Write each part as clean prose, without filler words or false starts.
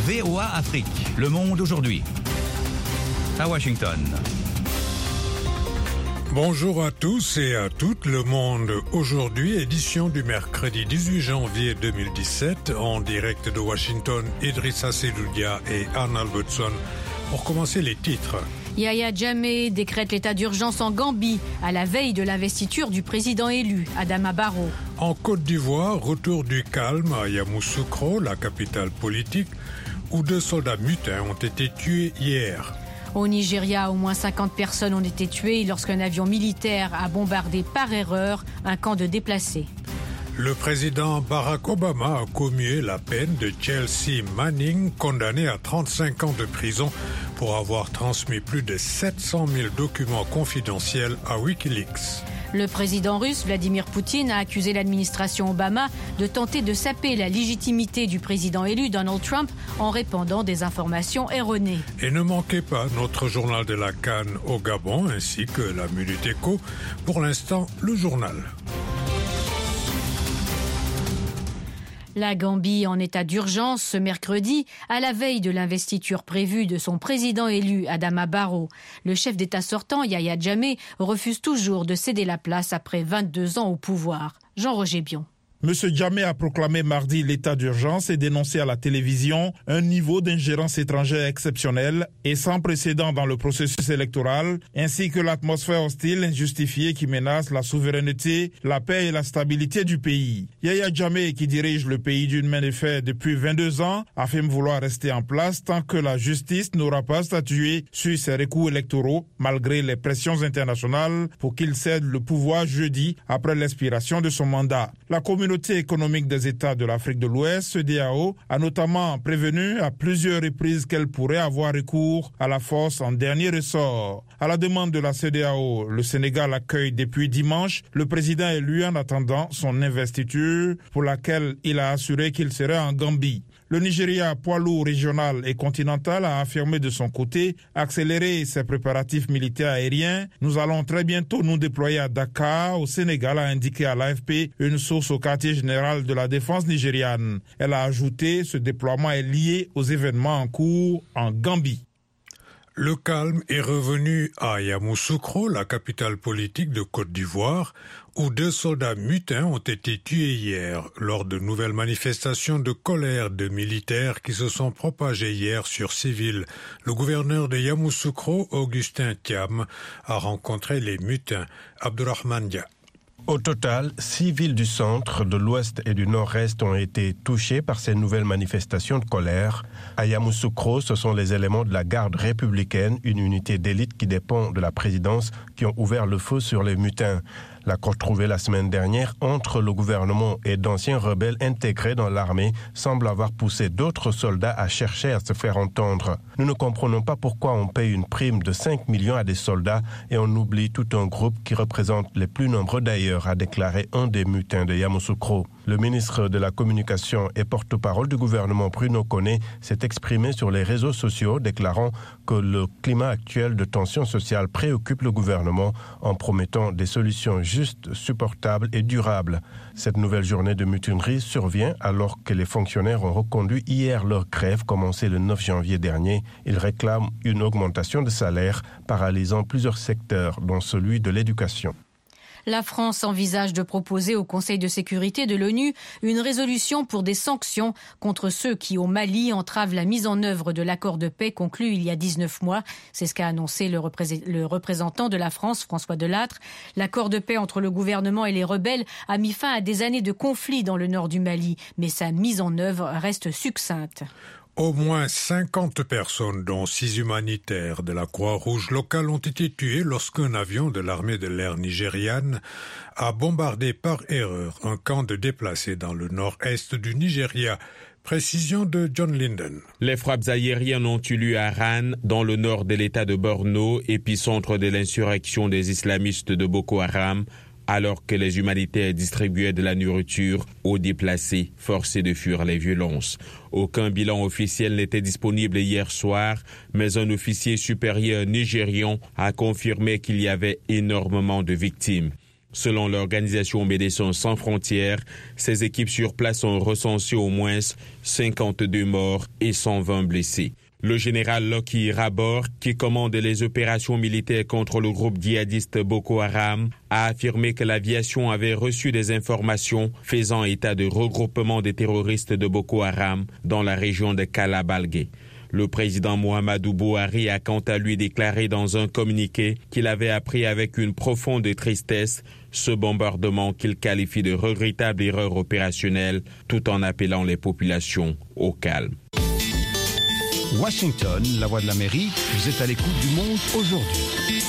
VOA Afrique. Le monde aujourd'hui. À Washington. Bonjour à tous et à toutes. Le monde aujourd'hui, édition du mercredi 18 janvier 2017. En direct de Washington, Idrissa Seloudia et Anne Albertson. Pour commencer, les titres. Yahya Jammeh décrète l'état d'urgence en Gambie à la veille de l'investiture du président élu, Adama Barrow. En Côte d'Ivoire, retour du calme à Yamoussoukro, la capitale politique, où 2 soldats mutins ont été tués hier. Au Nigeria, au moins 50 personnes ont été tuées lorsqu'un avion militaire a bombardé par erreur un camp de déplacés. Le président Barack Obama a commué la peine de Chelsea Manning, condamnée à 35 ans de prison pour avoir transmis plus de 700 000 documents confidentiels à Wikileaks. Le président russe Vladimir Poutine a accusé l'administration Obama de tenter de saper la légitimité du président élu Donald Trump en répandant des informations erronées. Et ne manquez pas notre journal de la CAN au Gabon ainsi que la Minute Éco. Pour l'instant, le journal. La Gambie en état d'urgence ce mercredi, à la veille de l'investiture prévue de son président élu Adama Barrow. Le chef d'État sortant, Yahya Jammeh, refuse toujours de céder la place après 22 ans au pouvoir. Jean-Roger Bion. M. Jammeh a proclamé mardi l'état d'urgence et dénoncé à la télévision un niveau d'ingérence étrangère exceptionnel et sans précédent dans le processus électoral, ainsi que l'atmosphère hostile injustifiée qui menace la souveraineté, la paix et la stabilité du pays. Yahya Jammeh, qui dirige le pays d'une main de fer depuis 22 ans, affirme vouloir rester en place tant que la justice n'aura pas statué sur ses recours électoraux, malgré les pressions internationales pour qu'il cède le pouvoir jeudi après l'expiration de son mandat. La Communauté économique des États de l'Afrique de l'Ouest, CEDEAO, a notamment prévenu à plusieurs reprises qu'elle pourrait avoir recours à la force en dernier ressort. À la demande de la CEDEAO, le Sénégal accueille depuis dimanche le président élu en attendant son investiture, pour laquelle il a assuré qu'il serait en Gambie. Le Nigeria, poids lourd régional et continental, a affirmé de son côté accélérer ses préparatifs militaires aériens. Nous allons très bientôt nous déployer à Dakar, au Sénégal, a indiqué à l'AFP une source au quartier général de la défense nigériane. Elle a ajouté, ce déploiement est lié aux événements en cours en Gambie. Le calme est revenu à Yamoussoukro, la capitale politique de Côte d'Ivoire, où 2 soldats mutins ont été tués hier lors de nouvelles manifestations de colère de militaires qui se sont propagées hier sur civils. Le gouverneur de Yamoussoukro, Augustin Thiam, a rencontré les mutins. Abdourahmane Dia. Au total, 6 villes du centre, de l'ouest et du nord-est ont été touchées par ces nouvelles manifestations de colère. À Yamoussoukro, ce sont les éléments de la garde républicaine, une unité d'élite qui dépend de la présidence, qui ont ouvert le feu sur les mutins. L'accord trouvé la semaine dernière entre le gouvernement et d'anciens rebelles intégrés dans l'armée semble avoir poussé d'autres soldats à chercher à se faire entendre. Nous ne comprenons pas pourquoi on paye une prime de 5 millions à des soldats et on oublie tout un groupe qui représente les plus nombreux d'ailleurs, a déclaré un des mutins de Yamoussoukro. Le ministre de la Communication et porte-parole du gouvernement Bruno Koné s'est exprimé sur les réseaux sociaux, déclarant que le climat actuel de tension sociale préoccupe le gouvernement en promettant des solutions justes, supportables et durables. Cette nouvelle journée de mutinerie survient alors que les fonctionnaires ont reconduit hier leur grève commencée le 9 janvier dernier. Ils réclament une augmentation de salaire paralysant plusieurs secteurs, dont celui de l'éducation. La France envisage de proposer au Conseil de sécurité de l'ONU une résolution pour des sanctions contre ceux qui, au Mali, entravent la mise en œuvre de l'accord de paix conclu il y a 19 mois. C'est ce qu'a annoncé le représentant de la France, François Delattre. L'accord de paix entre le gouvernement et les rebelles a mis fin à des années de conflit dans le nord du Mali, mais sa mise en œuvre reste succincte. Au moins 50 personnes, dont 6 humanitaires de la Croix-Rouge locale, ont été tuées lorsqu'un avion de l'armée de l'air nigériane a bombardé par erreur un camp de déplacés dans le nord-est du Nigeria. Précision de John Linden. Les frappes aériennes ont eu lieu à Ran, dans le nord de l'état de Borno, épicentre de l'insurrection des islamistes de Boko Haram, alors que les humanitaires distribuaient de la nourriture aux déplacés forcés de fuir les violences. Aucun bilan officiel n'était disponible hier soir, mais un officier supérieur nigérian a confirmé qu'il y avait énormément de victimes. Selon l'organisation Médecins sans frontières, ces équipes sur place ont recensé au moins 52 morts et 120 blessés. Le général Loki Rabor, qui commande les opérations militaires contre le groupe djihadiste Boko Haram, a affirmé que l'aviation avait reçu des informations faisant état de regroupement des terroristes de Boko Haram dans la région de Kala-Balgué. Le président Muhammadu Buhari a quant à lui déclaré dans un communiqué qu'il avait appris avec une profonde tristesse ce bombardement qu'il qualifie de regrettable erreur opérationnelle, tout en appelant les populations au calme. Washington, la voix de l'Amérique, vous êtes à l'écoute du monde aujourd'hui.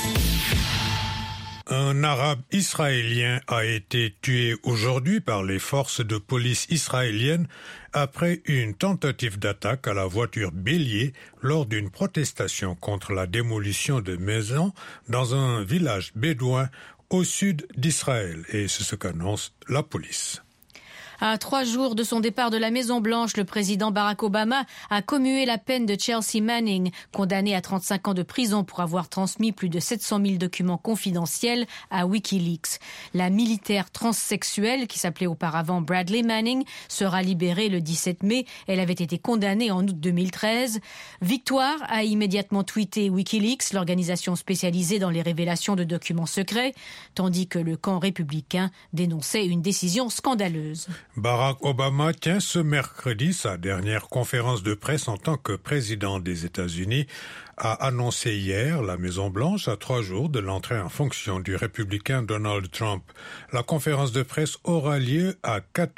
Un Arabe israélien a été tué aujourd'hui par les forces de police israéliennes après une tentative d'attaque à la voiture bélier lors d'une protestation contre la démolition de maisons dans un village bédouin au sud d'Israël. Et c'est ce qu'annonce la police. À 3 jours de son départ de la Maison-Blanche, le président Barack Obama a commué la peine de Chelsea Manning, condamnée à 35 ans de prison pour avoir transmis plus de 700 000 documents confidentiels à Wikileaks. La militaire transsexuelle, qui s'appelait auparavant Bradley Manning, sera libérée le 17 mai. Elle avait été condamnée en août 2013. Victoire a immédiatement tweeté Wikileaks, l'organisation spécialisée dans les révélations de documents secrets, tandis que le camp républicain dénonçait une décision scandaleuse. Barack Obama tient ce mercredi sa dernière conférence de presse en tant que président des États-Unis, a annoncé hier la Maison-Blanche à 3 jours de l'entrée en fonction du républicain Donald Trump. La conférence de presse aura lieu à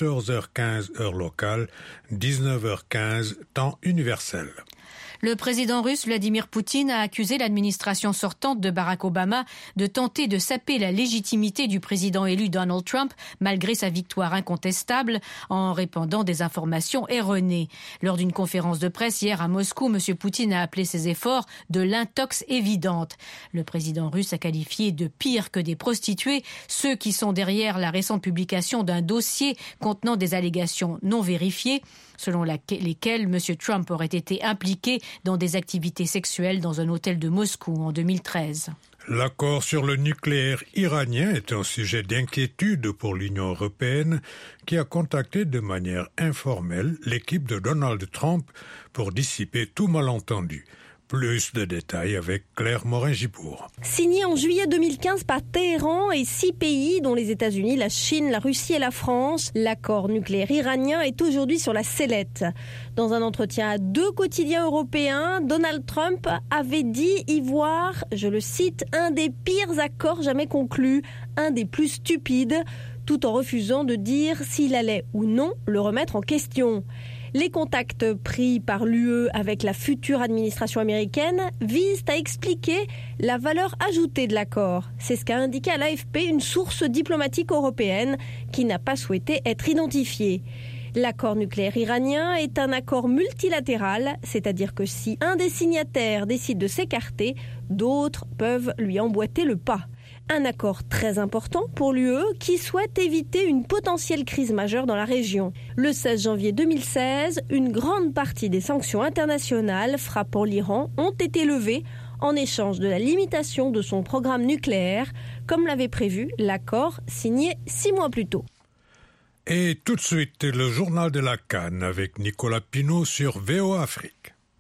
14h15 heure locale, 19h15 temps universel. Le président russe Vladimir Poutine a accusé l'administration sortante de Barack Obama de tenter de saper la légitimité du président élu Donald Trump malgré sa victoire incontestable en répandant des informations erronées. Lors d'une conférence de presse hier à Moscou, M. Poutine a appelé ses efforts de l'intox évidente. Le président russe a qualifié de pire que des prostituées ceux qui sont derrière la récente publication d'un dossier contenant des allégations non vérifiées, selon lesquelles M. Trump aurait été impliqué dans des activités sexuelles dans un hôtel de Moscou en 2013. L'accord sur le nucléaire iranien est un sujet d'inquiétude pour l'Union européenne qui a contacté de manière informelle l'équipe de Donald Trump pour dissiper tout malentendu. Plus de détails avec Claire Morin-Gibourg. Signé en juillet 2015 par Téhéran et 6 pays, dont les États-Unis, la Chine, la Russie et la France, l'accord nucléaire iranien est aujourd'hui sur la sellette. Dans un entretien à 2 quotidiens européens, Donald Trump avait dit y voir, je le cite, un des pires accords jamais conclus, un des plus stupides, tout en refusant de dire s'il allait ou non le remettre en question. Les contacts pris par l'UE avec la future administration américaine visent à expliquer la valeur ajoutée de l'accord. C'est ce qu'a indiqué à l'AFP une source diplomatique européenne qui n'a pas souhaité être identifiée. L'accord nucléaire iranien est un accord multilatéral, c'est-à-dire que si un des signataires décide de s'écarter, d'autres peuvent lui emboîter le pas. Un accord très important pour l'UE qui souhaite éviter une potentielle crise majeure dans la région. Le 16 janvier 2016, une grande partie des sanctions internationales frappant l'Iran ont été levées en échange de la limitation de son programme nucléaire, comme l'avait prévu l'accord signé 6 mois plus tôt. Et tout de suite, le journal de la CAN avec Nicolas Pinault sur VOA Afrique.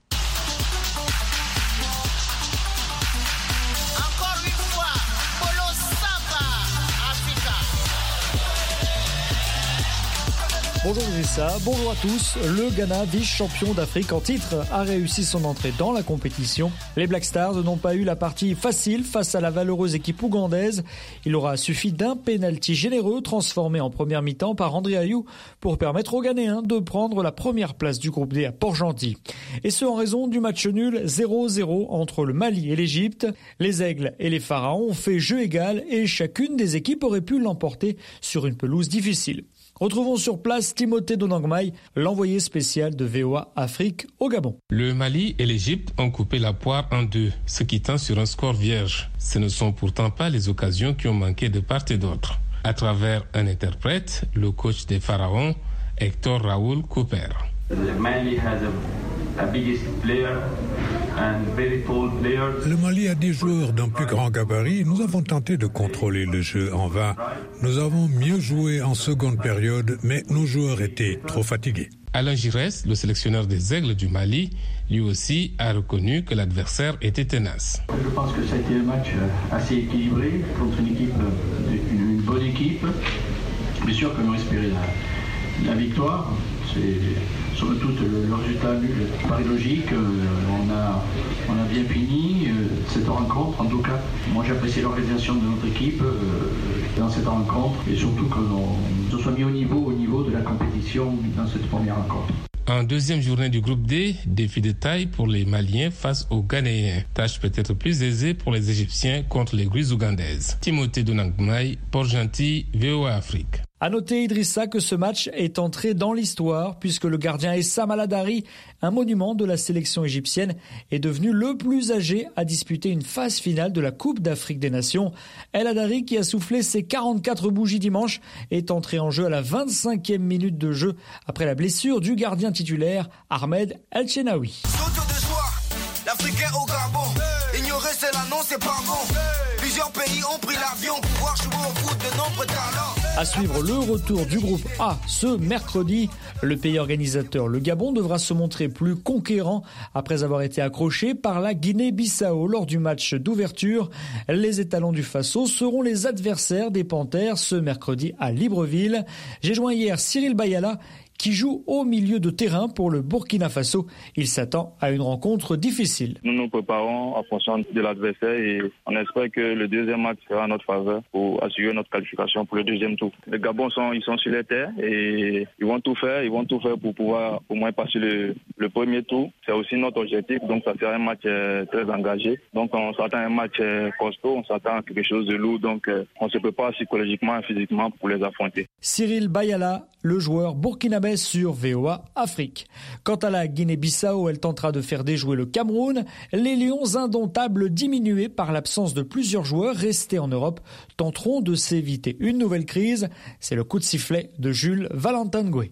Bonjour Idrissa, bonjour à tous. Le Ghana, vice-champion d'Afrique en titre, a réussi son entrée dans la compétition. Les Black Stars n'ont pas eu la partie facile face à la valeureuse équipe ougandaise. Il aura suffi d'un pénalty généreux transformé en première mi-temps par André Ayou pour permettre aux Ghanéens de prendre la première place du groupe D à Port-Gentil. Et ce en raison du match nul 0-0 entre le Mali et l'Égypte. Les Aigles et les Pharaons ont fait jeu égal et chacune des équipes aurait pu l'emporter sur une pelouse difficile. Retrouvons sur place Timothée Donangmaï, l'envoyé spécial de VOA Afrique au Gabon. Le Mali et l'Égypte ont coupé la poire en deux, ce qui tend sur un score vierge. Ce ne sont pourtant pas les occasions qui ont manqué de part et d'autre. À travers un interprète, le coach des Pharaons, Hector Raoul Cooper. Le Mali has a Le Mali a des joueurs d'un plus grand gabarit. Nous avons tenté de contrôler le jeu en vain. Nous avons mieux joué en seconde période, mais nos joueurs étaient trop fatigués. Alain Giresse, le sélectionneur des Aigles du Mali, lui aussi a reconnu que l'adversaire était tenace. Je pense que ça a été un match assez équilibré contre une bonne équipe. Bien sûr que nous espérons la victoire. C'est somme toute le résultat nul paraît logique. On a bien fini cette rencontre. En tout cas, moi j'apprécie l'organisation de notre équipe dans cette rencontre et surtout que nous soit mis au niveau de la compétition dans cette première rencontre. En deuxième journée du groupe D, défi de taille pour les Maliens face aux Ghanéens. Tâche peut-être plus aisée pour les Égyptiens contre les Grues ougandaises. Timothée Donangmaï, Port-Gentil, VOA Afrique. À noter, Idrissa, que ce match est entré dans l'histoire puisque le gardien Essam Al-Hadari, un monument de la sélection égyptienne, est devenu le plus âgé à disputer une phase finale de la Coupe d'Afrique des Nations. Al-Hadari, qui a soufflé ses 44 bougies dimanche, est entré en jeu à la 25e minute de jeu après la blessure du gardien titulaire Ahmed El Chenaoui. L'Africain au Gabon, ignorer c'est là, non c'est pas bon. Plusieurs pays ont pris l'avion pour voir jouer au foot de nombreux talents. À suivre le retour du groupe A ce mercredi. Le pays organisateur, le Gabon, devra se montrer plus conquérant après avoir été accroché par la Guinée-Bissau lors du match d'ouverture. Les étalons du Faso seront les adversaires des Panthères ce mercredi à Libreville. J'ai joint hier Cyril Bayala, qui joue au milieu de terrain pour le Burkina Faso. Il s'attend à une rencontre difficile. Nous nous préparons en fonction de l'adversaire et on espère que le deuxième match sera en notre faveur pour assurer notre qualification pour le deuxième tour. Les Gabons ils sont sur les terres et ils vont tout faire pour pouvoir au moins passer le premier tour. C'est aussi notre objectif, donc ça sera un match très engagé. Donc on s'attend à un match costaud, on s'attend à quelque chose de lourd, donc on se prépare psychologiquement et physiquement pour les affronter. Cyril Bayala, le joueur burkinabé sur VOA Afrique. Quant à la Guinée-Bissau, elle tentera de faire déjouer le Cameroun. Les Lions indomptables, diminués par l'absence de plusieurs joueurs restés en Europe, tenteront de s'éviter une nouvelle crise. C'est le coup de sifflet de Jules Valentin Goué.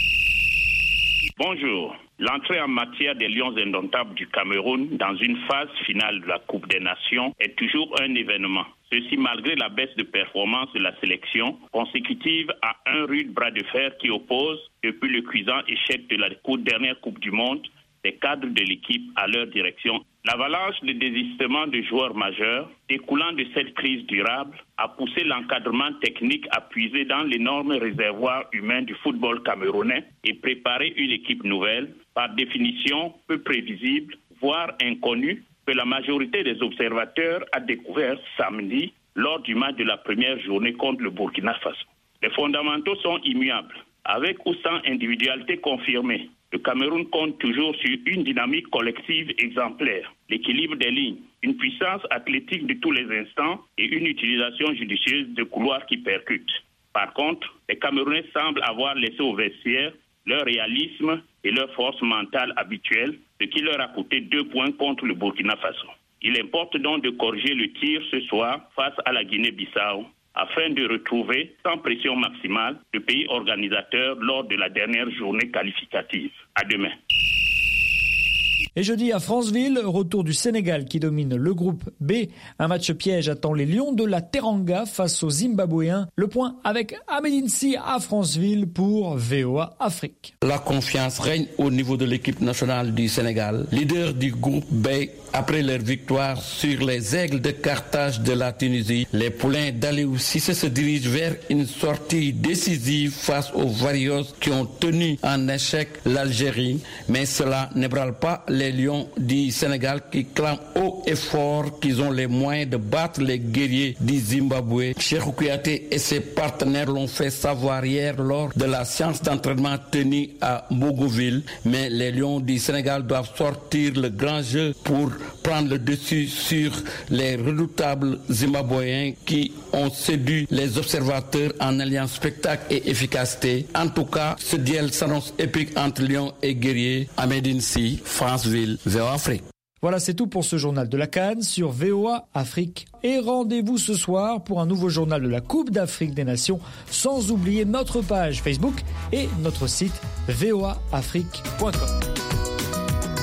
Bonjour. L'entrée en matière des Lions indomptables du Cameroun dans une phase finale de la Coupe des Nations est toujours un événement. Ceci malgré la baisse de performance de la sélection, consécutive à un rude bras de fer qui oppose, depuis le cuisant échec de la dernière Coupe du Monde, les cadres de l'équipe à leur direction. L'avalanche de désistement de joueurs majeurs, découlant de cette crise durable, a poussé l'encadrement technique à puiser dans l'énorme réservoir humain du football camerounais et préparer une équipe nouvelle, par définition peu prévisible, voire inconnue, que la majorité des observateurs a découvert samedi lors du match de la première journée contre le Burkina Faso. Les fondamentaux sont immuables. Avec ou sans individualité confirmée, le Cameroun compte toujours sur une dynamique collective exemplaire, l'équilibre des lignes, une puissance athlétique de tous les instants et une utilisation judicieuse de couloirs qui percutent. Par contre, les Camerounais semblent avoir laissé au vestiaire leur réalisme et leur force mentale habituelle, ce qui leur a coûté 2 points contre le Burkina Faso. Il importe donc de corriger le tir ce soir face à la Guinée-Bissau, afin de retrouver, sans pression maximale, le pays organisateur lors de la dernière journée qualificative. À demain. Et jeudi à Franceville, retour du Sénégal qui domine le groupe B. Un match piège attend les Lions de la Teranga face aux Zimbabwéens. Le point avec Ahmedinsi à Franceville pour VOA Afrique. La confiance règne au niveau de l'équipe nationale du Sénégal, leader du groupe B. Après leur victoire sur les Aigles de Carthage de la Tunisie, les poulains d'Aliou Cissé se dirigent vers une sortie décisive face aux Warriors qui ont tenu en échec l'Algérie. Mais cela n'ébranle pas les Lions du Sénégal qui clament haut et fort qu'ils ont les moyens de battre les guerriers du Zimbabwe. Cheikhou Kouyaté et ses partenaires l'ont fait savoir hier lors de la séance d'entraînement tenue à Bogoville. Mais les Lions du Sénégal doivent sortir le grand jeu pour prendre le dessus sur les redoutables Zimbabwéens qui ont séduit les observateurs en alliant spectacle et efficacité. En tout cas, ce duel s'annonce épique entre Lions et guerriers. Ahmedinsi, Franceville, VOA Afrique. Voilà, c'est tout pour ce journal de la CAN sur VOA Afrique. Et rendez-vous ce soir pour un nouveau journal de la Coupe d'Afrique des Nations, sans oublier notre page Facebook et notre site voaafrique.com.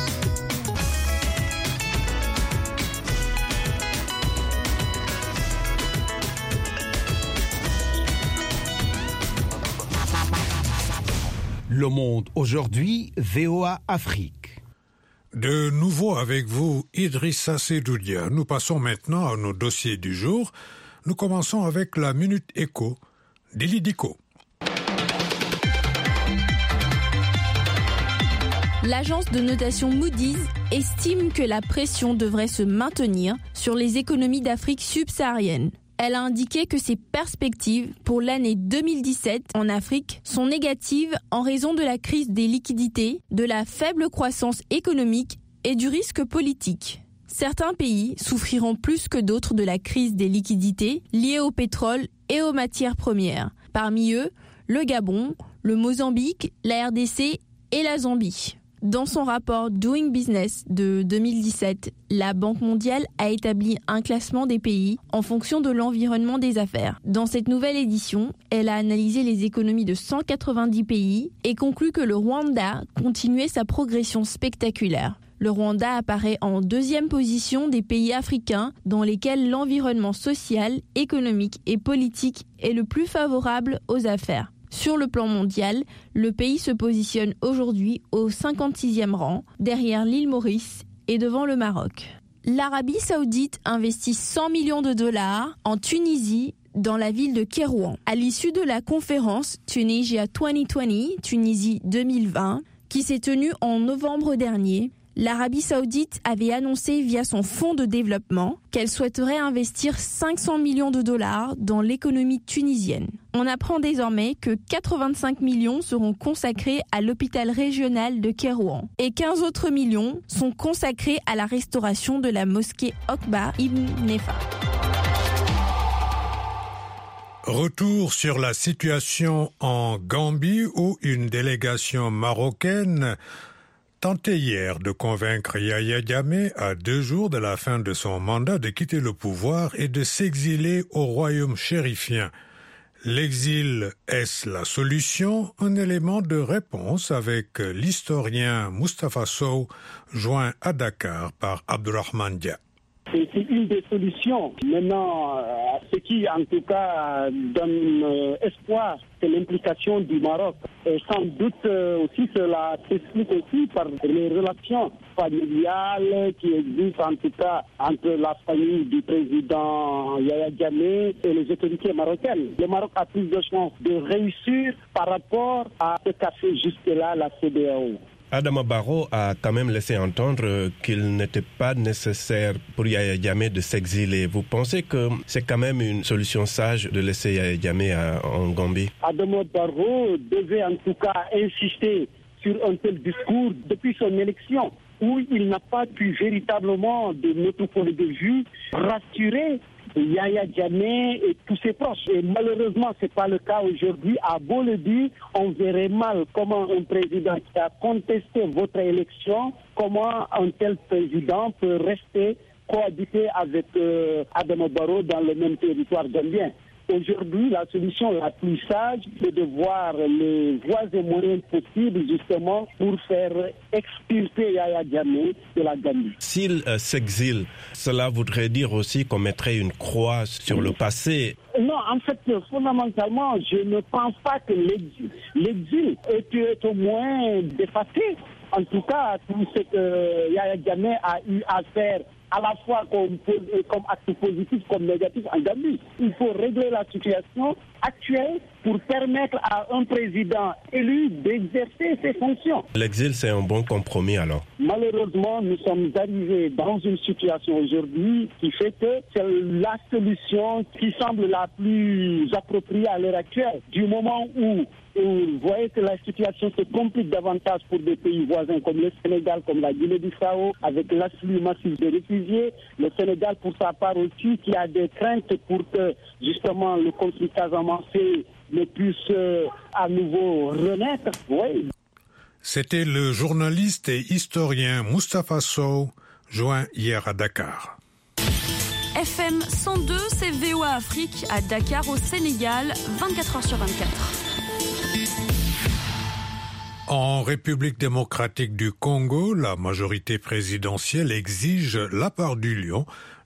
Le Monde aujourd'hui, VOA Afrique. De nouveau avec vous, Idrissa Sedoudia. Nous passons maintenant à nos dossiers du jour. Nous commençons avec la Minute Éco d'Eli Diko. L'agence de notation Moody's estime que la pression devrait se maintenir sur les économies d'Afrique subsaharienne. Elle a indiqué que ses perspectives pour l'année 2017 en Afrique sont négatives en raison de la crise des liquidités, de la faible croissance économique et du risque politique. Certains pays souffriront plus que d'autres de la crise des liquidités liée au pétrole et aux matières premières. Parmi eux, le Gabon, le Mozambique, la RDC et la Zambie. Dans son rapport Doing Business de 2017, la Banque mondiale a établi un classement des pays en fonction de l'environnement des affaires. Dans cette nouvelle édition, elle a analysé les économies de 190 pays et conclut que le Rwanda continuait sa progression spectaculaire. Le Rwanda apparaît en deuxième position des pays africains dans lesquels l'environnement social, économique et politique est le plus favorable aux affaires. Sur le plan mondial, le pays se positionne aujourd'hui au 56e rang, derrière l'île Maurice et devant le Maroc. L'Arabie saoudite investit 100 millions de dollars en Tunisie, dans la ville de Kérouan. À l'issue de la conférence Tunisia 2020, Tunisie 2020, qui s'est tenue en novembre dernier, l'Arabie saoudite avait annoncé via son fonds de développement qu'elle souhaiterait investir 500 millions de dollars dans l'économie tunisienne. On apprend désormais que 85 millions seront consacrés à l'hôpital régional de Kérouan et 15 autres millions sont consacrés à la restauration de la mosquée Okba Ibn Nefa. Retour sur la situation en Gambie où une délégation marocaine tentait hier de convaincre Yahya Jammeh, à 2 jours de la fin de son mandat, de quitter le pouvoir et de s'exiler au royaume chérifien. L'exil, est-ce la solution? Un élément de réponse avec l'historien Moustapha Sow, joint à Dakar par Abdourahmane Dia. C'est une des solutions. Maintenant, ce qui, en tout cas, donne espoir, c'est l'implication du Maroc. Et sans doute aussi, cela s'explique aussi par les relations familiales qui existent, en tout cas, entre la famille du président Yahya Jammeh et les autorités marocaines. Le Maroc a plus de chances de réussir par rapport à ce qu'a fait jusque-là la CEDEAO. Adama Barrow a quand même laissé entendre qu'il n'était pas nécessaire pour Yahya Jammeh de s'exiler. Vous pensez que c'est quand même une solution sage de laisser Yahya Jammeh en Gambie? Adama Barrow devait en tout cas insister sur un tel discours depuis son élection, où il n'a pas pu véritablement, de notre point de vue, rassurer Yahya Jammeh et tous ses proches. Et malheureusement, ce n'est pas le cas aujourd'hui. À beau le dire, on verrait mal comment un président qui a contesté votre élection, comment un tel président peut rester cohabiter avec Adama Barrow dans le même territoire gambien. Aujourd'hui, la solution la plus sage, c'est de voir les voies et moyens possibles justement pour faire expulser Yahya Jammeh de la Gambie. S'il s'exile, cela voudrait dire aussi qu'on mettrait une croix sur le passé. Non, en fait, fondamentalement, je ne pense pas que l'exil est au moins dépassé. En tout cas, tout ce que Yahya Jammeh a eu à faire à la fois comme acte positif, comme négatif en Gambie. Il faut régler la situation actuelle pour permettre à un président élu d'exercer ses fonctions. L'exil, c'est un bon compromis alors? Malheureusement, nous sommes arrivés dans une situation aujourd'hui qui fait que c'est la solution qui semble la plus appropriée à l'heure actuelle. Du moment où vous voyez que la situation se complique davantage pour des pays voisins comme le Sénégal, comme la Guinée-Bissau, avec l'afflux massif de réfugiés. Le Sénégal, pour sa part aussi, qui a des craintes pour que, justement, le conflit casamançais ne puisse à nouveau renaître. Oui. C'était le journaliste et historien Moustapha Sow, joint hier à Dakar. FM 102, c'est VOA Afrique à Dakar au Sénégal, 24h sur 24. En République démocratique du Congo, la majorité présidentielle exige la part du lion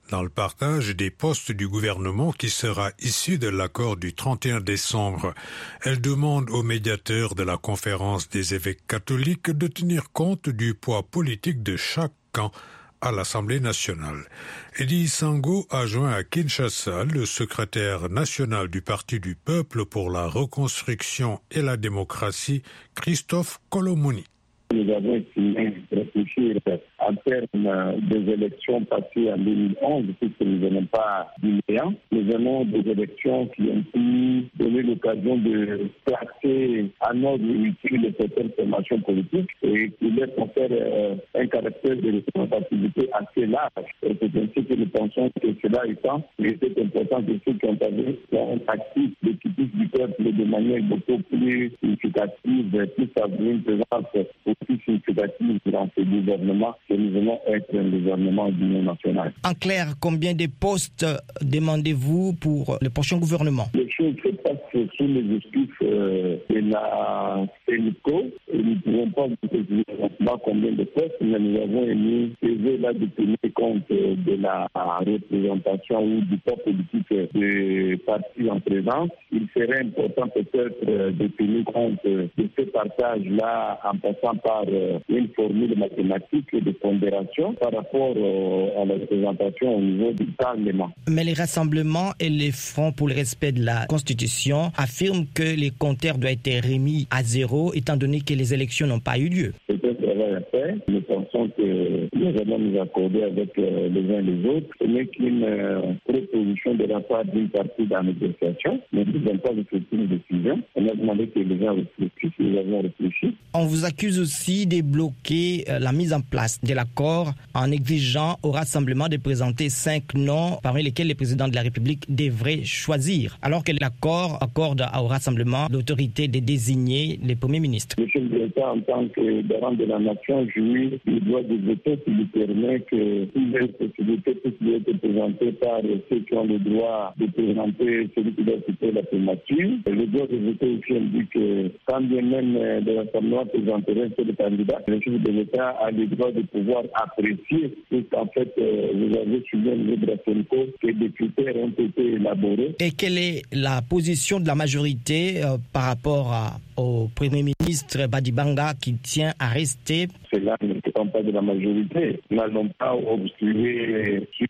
dans le partage des postes du gouvernement qui sera issu de l'accord du 31 décembre. Elle demande au médiateur de la conférence des évêques catholiques de tenir compte du poids politique de chaque camp à l'Assemblée nationale. Eddie Sango a joint à Kinshasa le secrétaire national du Parti du Peuple pour la reconstruction et la démocratie, Christophe Kolomoni. Nous avons estimé réfléchir en termes des élections passées en 2011, puisque nous n'avons pas d'InéA. Nous avons des élections qui ont pu donner l'occasion de placer en ordre utile certaines formations politiques et qui leur confèrent un caractère de représentativité assez large. Et c'est ainsi que nous pensons que cela étant, il était important que ceux qui ont un actif l'équipe du peuple de manière beaucoup plus significative, plus avoir une présence aussi significative dans ce gouvernement, que nous allons être un gouvernement d'union nationale. En clair, combien de postes demandez-vous pour le prochain gouvernement? Les choses se passent sous les auspices de la CENICO et nous ne pouvons pas vous dire combien de postes, mais nous avons émis là de tenir compte de la représentation ou du poids politique des partis en présence. Il serait important peut-être de tenir compte de ce partage-là en passant par une formule mathématique de pondération par rapport à la représentation au niveau du Parlement. Mais les rassemblements et les fronts pour le respect de la Constitution affirment que les compteurs doivent être remis à zéro étant donné que les élections n'ont pas eu lieu. C'est un travail à faire. Nous pensons que nous allons nous accorder avec les uns et les autres. Ce n'est qu'une proposition de la part d'une partie de la négociation. Nous ne devons pas effectuer une décision. On a demandé que les gens réfléchissent. Nous avons réfléchi. On vous accuse aussi de bloquer la mise en place de l'accord en exigeant au rassemblement de présenter 5 noms parmi lesquels le président de la République devrait choisir, alors que l'accord accorde au rassemblement l'autorité de désigner le Premier ministre. Le chef de l'État, en tant que garant de la nation, jouit du droit de veto qui lui permet que toutes les possibilités puissent être présentées par ceux qui ont le droit de présenter celui qui doit quitter la primature. Le droit de veto aussi indique que quand bien même le rassemblement présenterait ce candidat, le chef de l'État a le droit de pouvoir apprécier, puisqu'en fait, vous avez suivi au niveau de la CENICO que des critères ont été élaborés. Et quelle est la position de la majorité par rapport au Premier ministre Badibanga qui tient à rester? Cela ne dépend pas de la majorité. Nous n'allons pas obstruer sur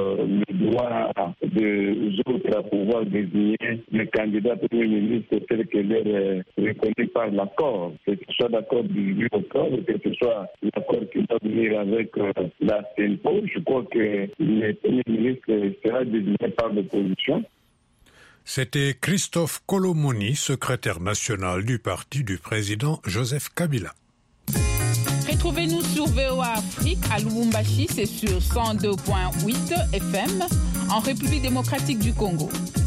le droit des autres à pouvoir désigner le candidat Premier ministre tel que leur reconnu par l'accord. Que ce soit l'accord du octobre, que ce soit l'accord qui doit venir avec la CENICO, je crois que le Premier ministre sera désigné par l'opposition. C'était Christophe Kolomoni, secrétaire national du parti du président Joseph Kabila. Retrouvez-nous sur VOA Afrique à Lubumbashi, c'est sur 102.8 FM en République démocratique du Congo.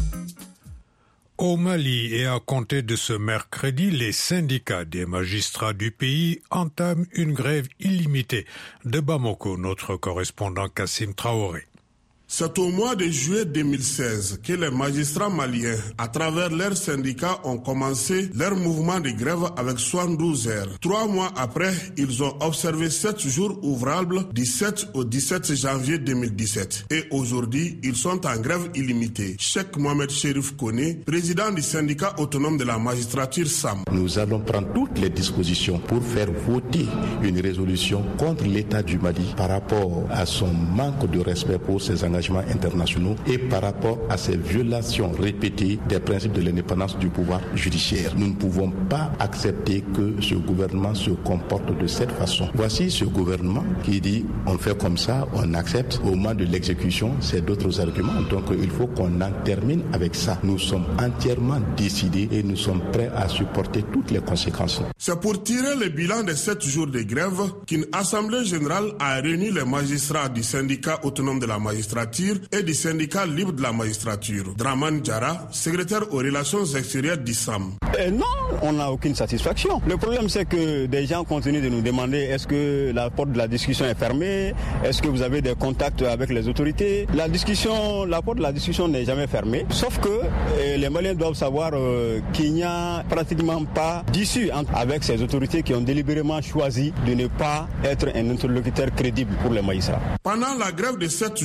Au Mali et à compter de ce mercredi, les syndicats des magistrats du pays entament une grève illimitée. De Bamako, notre correspondant Kassim Traoré. C'est au mois de juillet 2016 que les magistrats maliens, à travers leurs syndicats, ont commencé leur mouvement de grève avec 72 heures. 3 mois après, ils ont observé 7 jours ouvrables du 7 au 17 janvier 2017. Et aujourd'hui, ils sont en grève illimitée. Cheikh Mohamed Chérif Koné, président du syndicat autonome de la magistrature SAM. Nous allons prendre toutes les dispositions pour faire voter une résolution contre l'État du Mali par rapport à son manque de respect pour ses engagements internationaux et par rapport à ces violations répétées des principes de l'indépendance du pouvoir judiciaire. Nous ne pouvons pas accepter que ce gouvernement se comporte de cette façon. Voici ce gouvernement qui dit on fait comme ça, on accepte. Au moment de l'exécution, c'est d'autres arguments. Donc il faut qu'on en termine avec ça. Nous sommes entièrement décidés et nous sommes prêts à supporter toutes les conséquences. C'est pour tirer le bilan de 7 jours de grève qu'une assemblée générale a réuni les magistrats du syndicat autonome de la magistrature et du syndicat libre de la magistrature. Draman Diarra, secrétaire aux relations extérieures d'ISAM. Non, on n'a aucune satisfaction. Le problème, c'est que des gens continuent de nous demander est-ce que la porte de la discussion est fermée, est-ce que vous avez des contacts avec les autorités. La porte de la discussion n'est jamais fermée, sauf que les Maliens doivent savoir qu'il n'y a pratiquement pas d'issue avec ces autorités qui ont délibérément choisi de ne pas être un interlocuteur crédible pour les magistrats. Pendant la grève de 7 jours,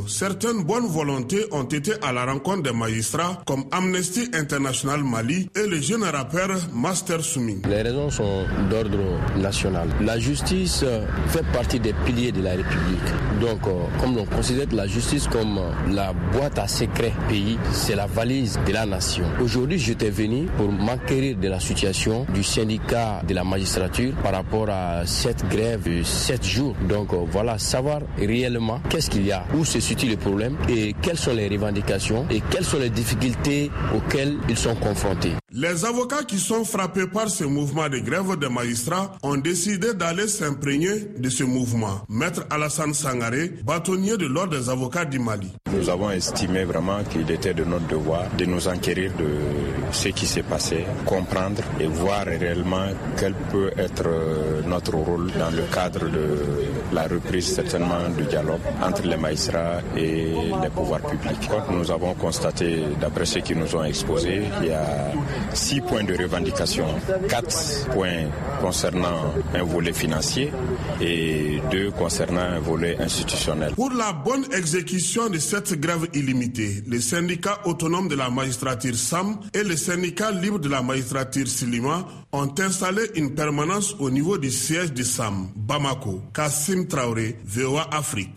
certaines bonnes volontés ont été à la rencontre des magistrats comme Amnesty International Mali et le jeune rappeur Master Soumi. Les raisons sont d'ordre national. La justice fait partie des piliers de la République. Donc, comme on considère la justice comme la boîte à secret pays, c'est la valise de la nation. Aujourd'hui, j'étais venu pour m'enquérir de la situation du syndicat de la magistrature par rapport à cette grève de 7 jours. Donc voilà, savoir réellement qu'est-ce qu'il y a, où se situe le problème et quelles sont les revendications et quelles sont les difficultés auxquelles ils sont confrontés. Les avocats qui sont frappés par ce mouvement de grève des magistrats ont décidé d'aller s'imprégner de ce mouvement. Maître Alassane Sangaré, bâtonnier de l'ordre des avocats du Mali. Nous avons estimé vraiment qu'il était de notre devoir de nous enquérir de ce qui s'est passé, comprendre et voir réellement quel peut être notre rôle dans le cadre de la reprise certainement du dialogue entre les magistrats et les pouvoirs publics. Quand nous avons constaté, d'après ce qu'ils nous ont exposé, il y a 6 points de revendication, 4 points concernant un volet financier et 2 concernant un volet institutionnel. Pour la bonne exécution de cette grève illimitée, le syndicat autonome de la magistrature SAM et le syndicat libre de la magistrature Silima ont installé une permanence au niveau du siège du SAM, Bamako. Kassim Traoré, VOA Afrique.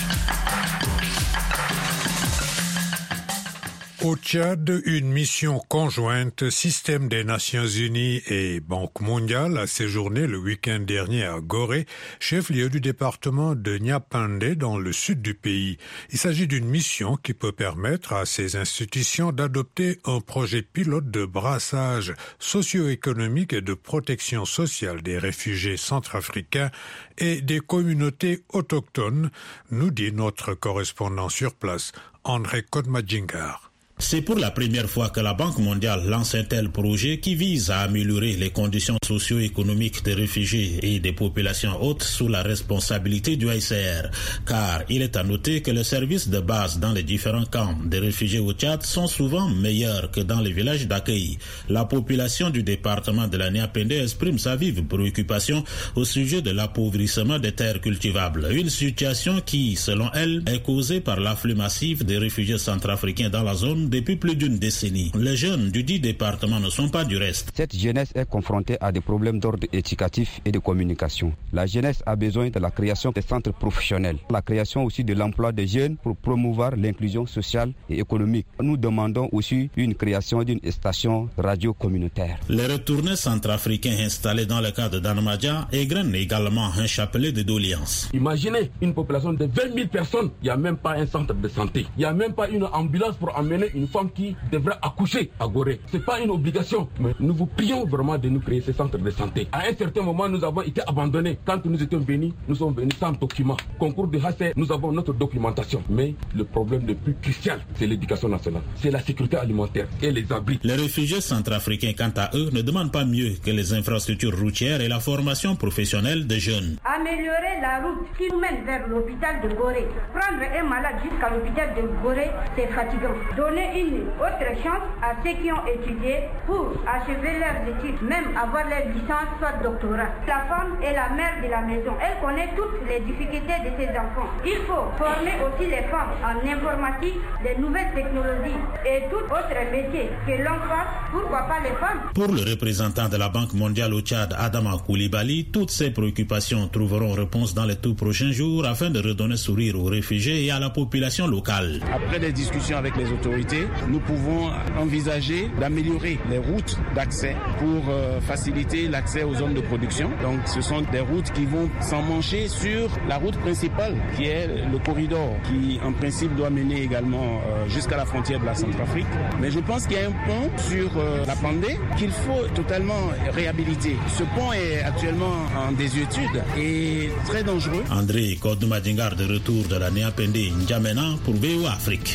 Au Tchad, une mission conjointe Système des Nations Unies et Banque mondiale a séjourné le week-end dernier à Gorée, chef-lieu du département de Niapandé dans le sud du pays. Il s'agit d'une mission qui peut permettre à ces institutions d'adopter un projet pilote de brassage socio-économique et de protection sociale des réfugiés centrafricains et des communautés autochtones, nous dit notre correspondant sur place, André Kodmadjingar. C'est pour la première fois que la Banque mondiale lance un tel projet qui vise à améliorer les conditions socio-économiques des réfugiés et des populations hautes sous la responsabilité du HCR. Car il est à noter que les services de base dans les différents camps des réfugiés au Tchad sont souvent meilleurs que dans les villages d'accueil. La population du département de la Niapandé exprime sa vive préoccupation au sujet de l'appauvrissement des terres cultivables. Une situation qui, selon elle, est causée par l'afflux massif des réfugiés centrafricains dans la zone depuis plus d'une décennie. Les jeunes du dit département ne sont pas du reste. Cette jeunesse est confrontée à des problèmes d'ordre éducatif et de communication. La jeunesse a besoin de la création des centres professionnels, la création aussi de l'emploi des jeunes pour promouvoir l'inclusion sociale et économique. Nous demandons aussi une création d'une station radio communautaire. Les retournés centrafricains installés dans le cadre d'Anamadia égrènent également un chapelet de doléances. Imaginez une population de 20 000 personnes, il n'y a même pas un centre de santé, il n'y a même pas une ambulance pour emmener une femme qui devrait accoucher à Gorée. Ce n'est pas une obligation, mais nous vous prions vraiment de nous créer ces centres de santé. À un certain moment, nous avons été abandonnés. Quand nous étions venus, nous sommes venus sans document. Concours de HCR, nous avons notre documentation. Mais le problème le plus crucial, c'est l'éducation nationale. C'est la sécurité alimentaire et les abris. Les réfugiés centrafricains, quant à eux, ne demandent pas mieux que les infrastructures routières et la formation professionnelle des jeunes. Améliorer la route qui nous mène vers l'hôpital de Gorée. Prendre un malade jusqu'à l'hôpital de Gorée, c'est fatigant. Donner une autre chance à ceux qui ont étudié pour achever leurs études, même avoir leur licence, soit doctorat. La femme est la mère de la maison. Elle connaît toutes les difficultés de ses enfants. Il faut former aussi les femmes en informatique, des nouvelles technologies et tout autre métier que l'on fasse, pourquoi pas les femmes. Pour le représentant de la Banque mondiale au Tchad, Adama Koulibaly, toutes ces préoccupations trouveront réponse dans les tout prochains jours afin de redonner sourire aux réfugiés et à la population locale. Après des discussions avec les autorités, nous pouvons envisager d'améliorer les routes d'accès pour faciliter l'accès aux zones de production. Donc ce sont des routes qui vont s'emmancher sur la route principale qui est le corridor qui en principe doit mener également jusqu'à la frontière de la Centrafrique. Mais je pense qu'il y a un pont sur la Pandé qu'il faut totalement réhabiliter. Ce pont est actuellement en désuétude et très dangereux. André Kodmadjingar de retour de la Niapandé N'Djamena pour VOA Afrique.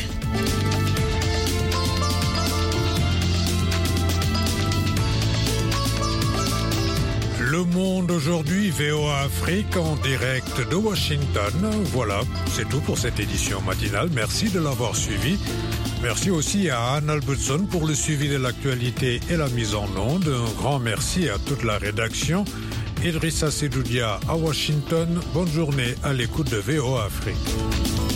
Le Monde aujourd'hui, VOA Afrique en direct de Washington. Voilà, c'est tout pour cette édition matinale. Merci de l'avoir suivi. Merci aussi à Anne Albertson pour le suivi de l'actualité et la mise en onde. Un grand merci à toute la rédaction. Idrissa Sedoudia à Washington. Bonne journée à l'écoute de VOA Afrique.